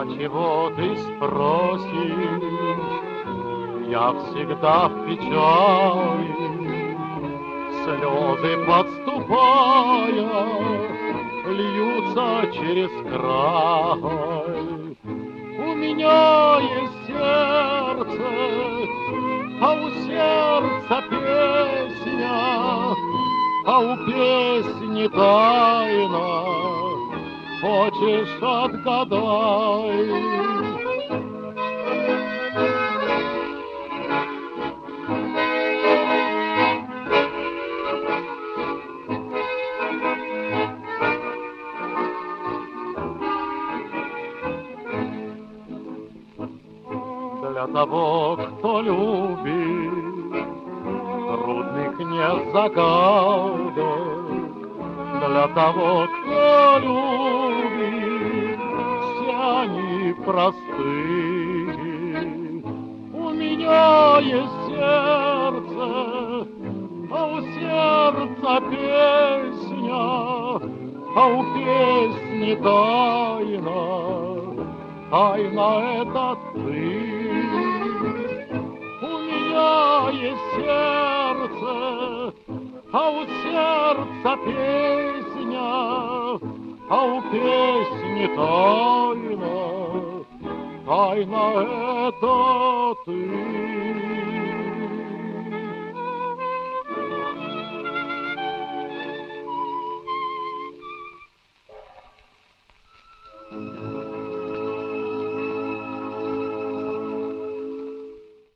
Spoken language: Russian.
А чего ты спросишь? Я всегда в печали, слезы подступая, льются через край. У меня есть сердце, а у сердца песня, а у песни тайна. Хочешь, отгадай. Для того, кто любит, трудных нет загадок. Для того, кто любит, все они простые. У меня есть сердце, а у сердца песня, а у песни тайна. Тайна это ты. У меня есть сердце, а у сердца песня, а у песни тайна. Тайна это ты.